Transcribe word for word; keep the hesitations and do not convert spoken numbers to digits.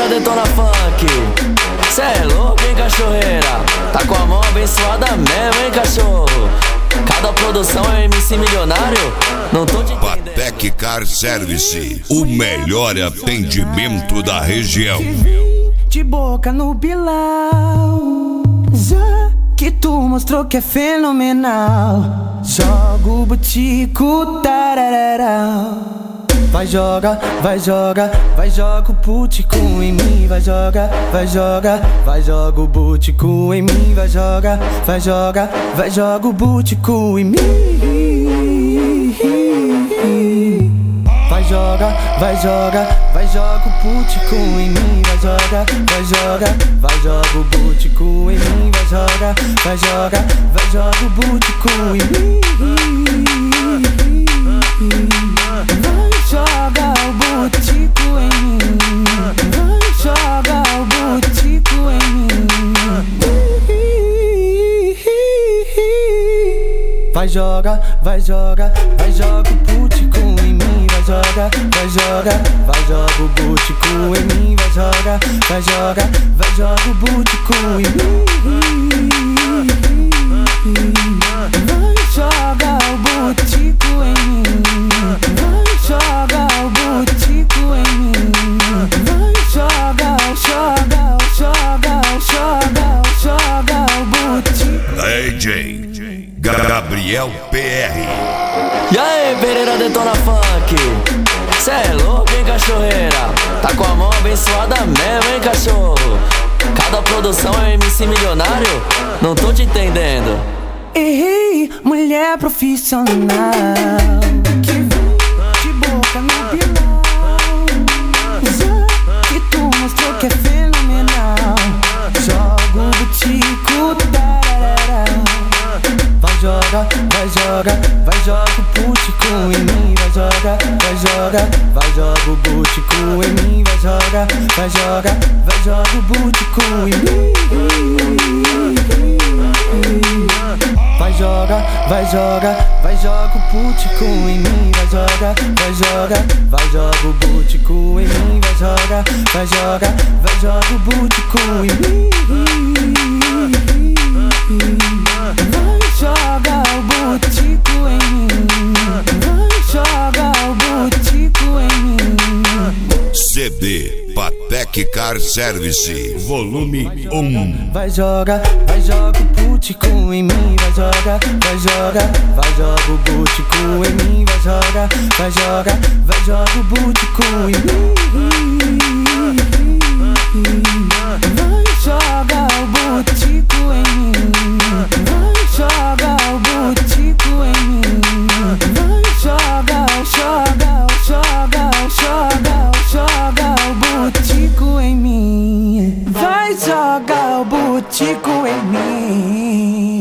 beira detona funk. Cê é louco, hein, cachorreira? Tá com a mão abençoada mesmo, hein, cachorro? Cada produção é M C milionário? Não tô te entendendo. Patek Car Service, o melhor atendimento da região. De boca no Bilal, já que tu mostrou que é fenomenal. Joga o butico, tarararau. Vai joga, vai joga, vai joga o butico em mim. Vai joga, vai joga, vai joga o butico em mim. Vai joga, vai joga, vai joga o butico em mim. Vai joga, vai joga, vai joga o butico em mim. Vai joga, vai joga, vai joga o butico em mim. Vai joga, vai joga, vai joga o butico em mim. Vai joga o butico em mim. Vai joga o butico em mim. Vai joga, vai joga, vai joga o butico em mim. Vai joga, vai joga, vai joga o butico em mim. Vai joga, vai joga, vai joga o butico em mim. Vai joga o butico em mim. Vai joga o butico em mim. Vai joga, joga, joga, joga, joga o butico. D J Gabriel P R. E aí, Pereira detona funk. Cê é louco, hein, cachorreira? Tá com a mão abençoada mesmo, hein, cachorro? Cada produção é M C milionário? Não tô te entendendo. Ei, mulher profissional que vem de boca no Bilal, já que tu mostrou que é fenomenal. Joga o butico, tarararau. Vai joga, vai joga, vai joga o butico em mim. Vai joga, vai joga, vai joga o butico em mim. Vai joga, vai joga, vai joga o butico em mim. Vai joga, vai joga, vai joga o butico em mim. Vai joga, vai joga, vai joga o butico em mim. Vai joga, vai joga, vai joga o butico em mim. Vai joga o butico em mim. Vai joga o butico em mim. C D Patek Car Service, volume um. Vai joga, vai joga o butico em mim. Vai joga, vai joga, vai joga o butico em mim. Vai joga, vai joga, vai joga o butico em mim. Vai joga o butico em mim. Vai joga o butico em mim. Vai joga, joga, joga, joga, joga o butico em mim. Vai jogar o butico em mim.